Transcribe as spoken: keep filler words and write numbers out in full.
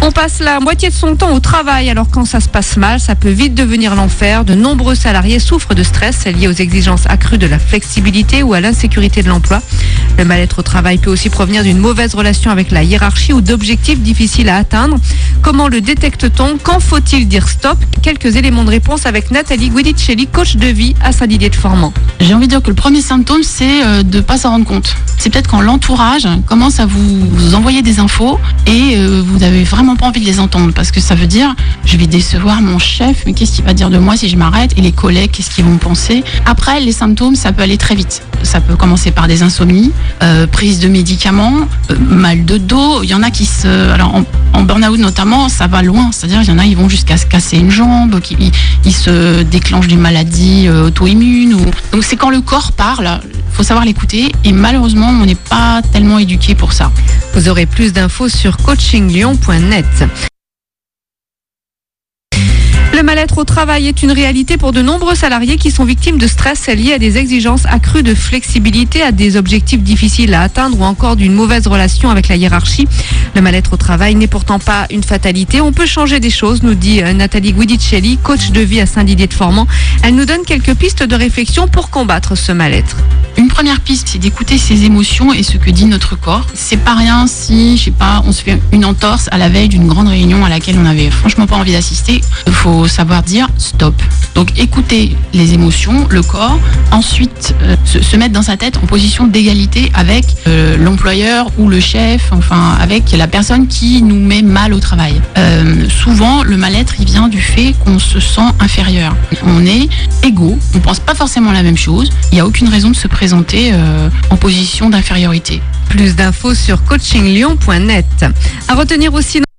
On passe la moitié de son temps au travail, alors quand ça se passe mal, ça peut vite devenir l'enfer. De nombreux salariés souffrent de stress lié aux exigences accrues de la flexibilité ou à l'insécurité de l'emploi. Le mal-être au travail peut aussi provenir d'une mauvaise relation avec la hiérarchie ou d'objectifs difficiles à atteindre. Comment le détecte-t-on? Quand faut-il dire stop? Quelques éléments de réponse avec Nathalie Guidicelli, coach de vie à Saint-Didier-de-Formans. J'ai envie de dire que le premier symptôme, c'est de ne pas s'en rendre compte. C'est peut-être quand l'entourage commence à vous, vous envoyer des infos et euh, vous n'avez vraiment pas envie de les entendre, parce que ça veut dire je vais décevoir mon chef, mais qu'est-ce qu'il va dire de moi si je m'arrête, et les collègues, qu'est-ce qu'ils vont penser. Après, les symptômes, ça peut aller très vite. Ça peut commencer par des insomnies, euh, prise de médicaments, euh, mal de dos. Il y en a qui se... Alors, en, en burn-out notamment, ça va loin. C'est-à-dire, il y en a, ils vont jusqu'à se casser une jambe, qui, ils, ils se déclenchent des maladies euh, auto-immunes. Ou... Donc, c'est quand le corps parle, il faut savoir l'écouter. Et malheureusement, on n'est pas tellement éduqué pour ça. Vous aurez plus d'infos sur coaching lyon point net. Le mal-être au travail est une réalité pour de nombreux salariés qui sont victimes de stress liés à des exigences accrues de flexibilité, à des objectifs difficiles à atteindre ou encore d'une mauvaise relation avec la hiérarchie. Le mal-être au travail n'est pourtant pas une fatalité. On peut changer des choses, nous dit Nathalie Guidicelli, coach de vie à Saint-Didier-de-Formans. Elle nous donne quelques pistes de réflexion pour combattre ce mal-être. Une première piste, c'est d'écouter ses émotions et ce que dit notre corps. C'est pas rien si, je sais pas, on se fait une entorse à la veille d'une grande réunion à laquelle on avait franchement pas envie d'assister. Il faut savoir dire stop. Donc écouter les émotions, le corps, ensuite euh, se, se mettre dans sa tête en position d'égalité avec euh, l'employeur ou le chef, enfin avec la personne qui nous met mal au travail. Euh, souvent, le mal-être, il vient du fait qu'on se sent inférieur. On est égaux, on pense pas forcément la même chose. Il n'y a aucune raison de se présenter euh, en position d'infériorité. Plus d'infos sur coaching lyon point net. À retenir aussi